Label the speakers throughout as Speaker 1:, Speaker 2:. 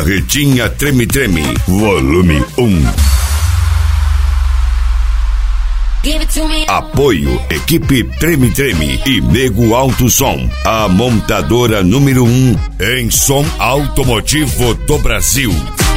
Speaker 1: Carretinha Treme Treme, volume 1. Apoio, equipe Treme Treme e Nego Alto Som, a montadora número 1 em som automotivo do Brasil.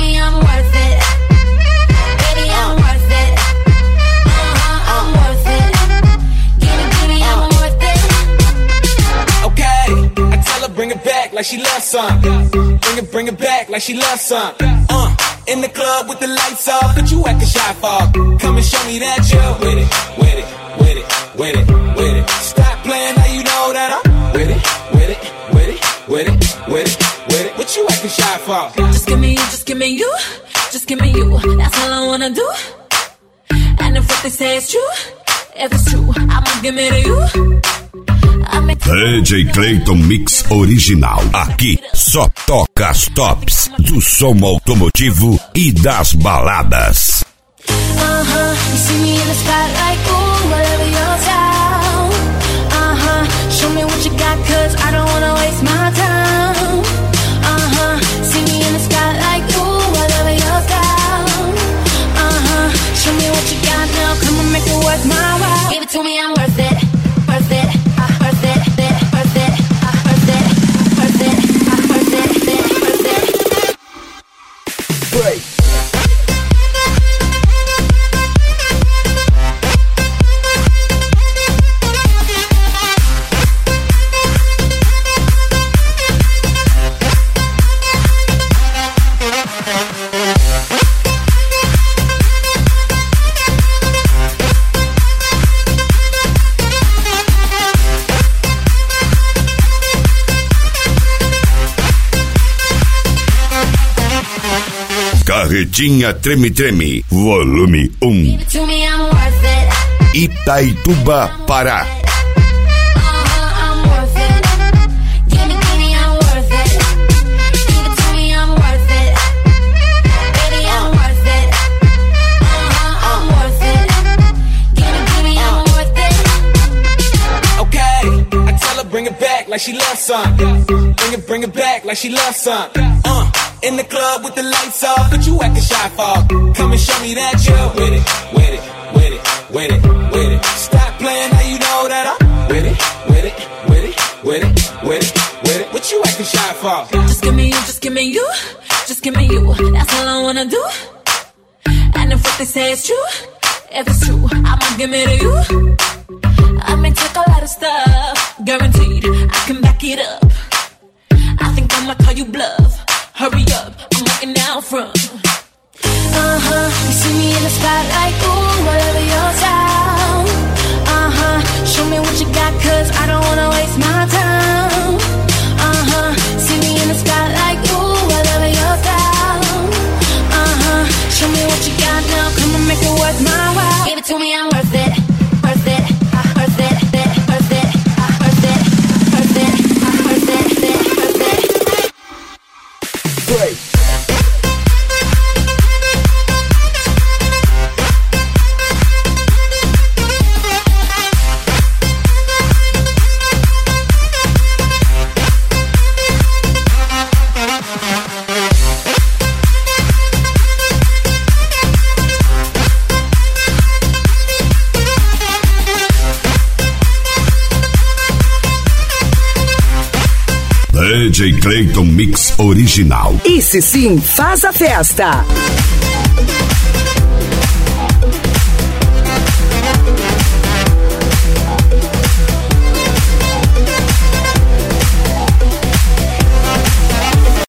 Speaker 2: Bring it back like she loves some. Bring it back like she loves some. In the club with the lights off, but you acting shy for. Come and show me that you're with it, with it, with it, with it, with it. Stop playing, now you know that I'm with it, with it, with it, with it, with it, with it. What you acting shy for?
Speaker 3: Just give me you, just give me you, just give me you. That's all I wanna do. And if what they say is true, if it's true, I'ma give it to you.
Speaker 1: DJ Clayton Mix Original. Aqui só toca as tops do som automotivo e das baladas.
Speaker 3: You see me in the spotlight, ooh, whatever your style. Show me what you got, cause I don't wanna waste my time. See me in the spotlight, ooh, whatever your style. Show me what you got now, come on, make it worth my while. Give it to me, I'm worth it, worth it.
Speaker 1: Carretinha Treme Treme, volume 1. Itaituba, Pará.
Speaker 2: Bring it back like she loves some. Bring it back like she loves some. In the club with the lights off, but you acting shy for. Come and show me that you're with it, with it, with it, with it, with it. Stop playing, now you know that I'm with it, with it, with it, with it, with it, with it. What you acting shy for?
Speaker 3: Just give me you, just give me you, just give me you. That's all I wanna do. And if what they say is true, if it's true, I'ma give it to you. I may take a lot of stuff, guaranteed I can back it up. I think I'ma call you bluff. Hurry up, I'm walking out front. You see me in the spotlight, ooh, whatever your style. Show me what you got, cause I don't wanna waste my time. See me in the spotlight, ooh, whatever your style. Show me what you got now, come on, make it worth my while. Give it to me, I'm worth it, worth it, worth it, worth it, worth it, worth it, worth it, worth it.
Speaker 2: Break.
Speaker 1: DJ Clayton Mix Original.
Speaker 4: Esse sim faz a festa.